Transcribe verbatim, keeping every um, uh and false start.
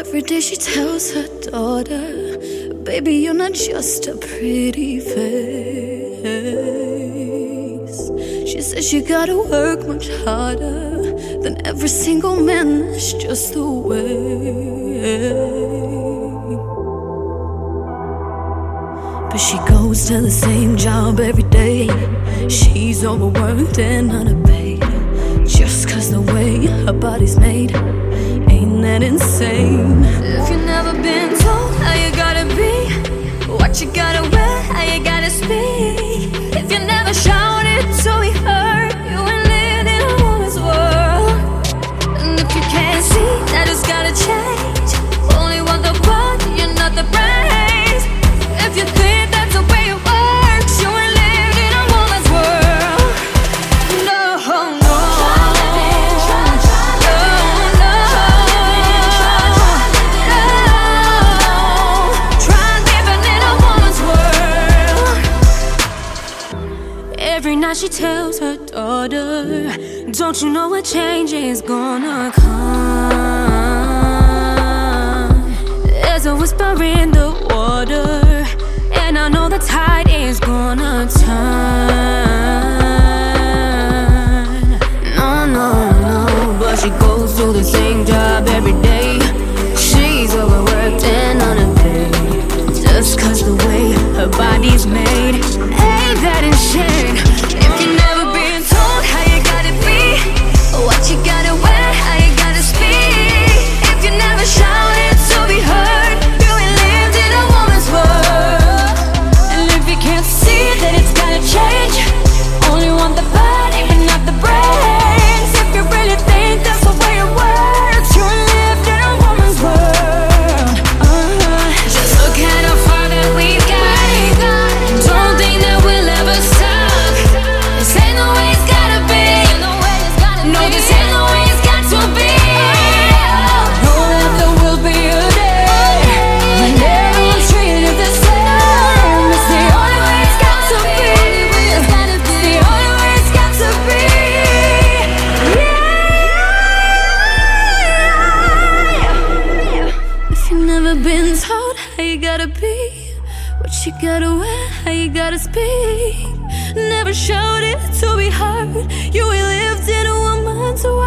Every day she tells her daughter, baby, you're not just a pretty face. She says you gotta work much harder than every single man, that's just the way. But she goes to the same job every day. She's overworked and underpaid, just cause the way her body's made. Ain't that insane? If you've never been told how you gotta be, what you gotta wear, how you gotta speak, if you never shouted to be heard, you ain't lived in a woman's world. And if you can't see that it's gotta change, only want the body and not the brains, if you think that's the way it works, you ain't lived in a woman's world. No, no. Every night she tells her daughter, don't you know a change is gonna come? There's a whisper in the water, and I know the tide is gonna turn. No, no, no, but she goes to the same job every day. She's overworked and underpaid, just cause the way her body's made. Ain't that insane? If you've never been told how you gotta be, what you gotta wear, how you gotta speak, if you never shouted to be heard, you ain't lived in a woman's world. And if you can't see that it's gotta change, only want the body but not the brains, if you really think that's the way it works, you ain't lived in a woman's world. uh-huh. Just look at how far that we've got. Don't think that we'll ever stop. This ain't the way it's gotta be. No, this ain't the way it's got to be. Know that there will be a day when everyone's treated the same. It's the only way it's got to be. It's the only way it's got to be. Yeah. If you've never been told how you gotta be, what you gotta wear, how you gotta speak, never showed it to be heard, you ain't lived in a woman's world.